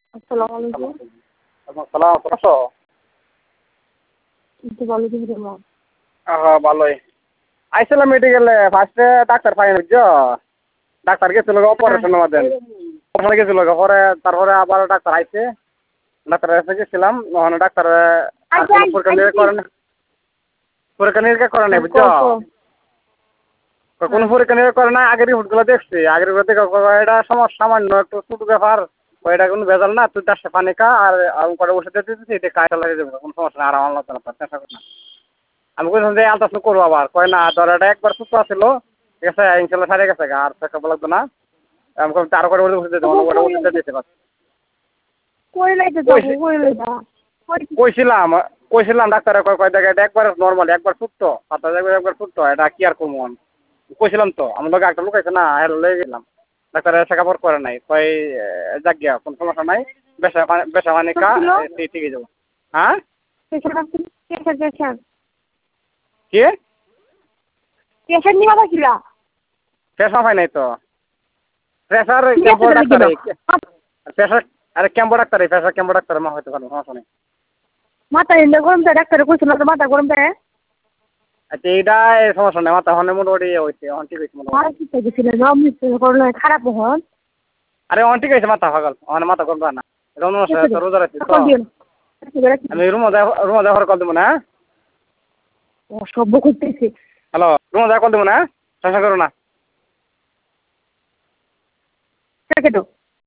আসসালামু আলাইকুম। সালাম আছো? একটু ভালো করে দেবো। ভালোই। আইছিলাম মেডিকেলে ফার্স্টে ডাক্তার পাইনি বুঝছো? ডাক্তার গেছিল হ্যাঁ। অপারেশনের মধ্যে ওখানে গেছিল পরে তারপরে আবার ডাক্তার আইছে ডাক্তারের কাছে গেছিলাম ওখানে ডাক্তার আর আচ্ছা কোনো পরীক্ষা নিরীক্ষা করে না পরীক্ষা নিরীক্ষা করে নাই বুঝছো? কও কও। কোনো হ্যাঁ। পরীক্ষা নিরীক্ষা করে না আগের রিপোর্টগুলো দেখছি আগের রিপোর্ট দেখে এটা সমস্যা সামান্য একটু ছোট ব্যাপার এটা কোনো ভেজাল না তুই 4 পানি খা আর করে ওষুধ দিতেছি এটা কাজে লাগিয়ে দেবো কোনো সমস্যা না আর আমার লাগবে না চেষ্টা কর না আমি বলছিলাম যে আলট্রাসাউন্ড করবো আবার কয় না তোর এটা একবার সুস্থ ছিল ঠিক আছে ইনশাল্লাহ সারে গেছে আর চেকআপ লাগবে না আমি আরো করে ওষুধ দিতে ওটা ওষুধ দিতে পারছি কই লাইতে যাবো কই লাইতা কইছিলাম কইছিলাম ডাক্তারে কয় দেখে এটা একবার নর্মাল একবার সুস্থ পাতা একবার সুস্থ এটা কি আর করবো কইছিলাম তো আমার লোক একটা লোক আছে না লয়ে গেলাম ডাক্তারের চেকআপ করে নাই কয় যাক গিয়া কোনো সমস্যা নাই বেসা পানি খা ঠিক হয়ে যাবো হ্যাঁ পেশার কি পেশার নিয়ে বাকিলা প্রেশার হয় নাই তো প্রেশার ক্যাম্পো ডাক্তার প্রেশার আরে ক্যাম্পো ডাক্তার প্রেশার ক্যাম্পো ডাক্তার মা হইতে পারবো সমস্যা নেই মাথা এলে গরম যায় ডাক্তারে কইছিল তো মাথা গরম যায় আচ্ছা এইটা সমস্যা নেই মাথা হনে মোটামুটি হয়েছে অন ঠিক হয়েছে মোটামুটি আর কি গেছিল জমিস করলে খারাপ হন আরে অন ঠিক হয়েছে মাথা পাগল অন মাথা করবা না রোজা রাখছি তো আমি রুমা দেওয়ার কল দেবো না অসভ্য করতেছে হ্যালো রুমা দেওয়ার কল দেবো না চেষ্টা করো না কেটো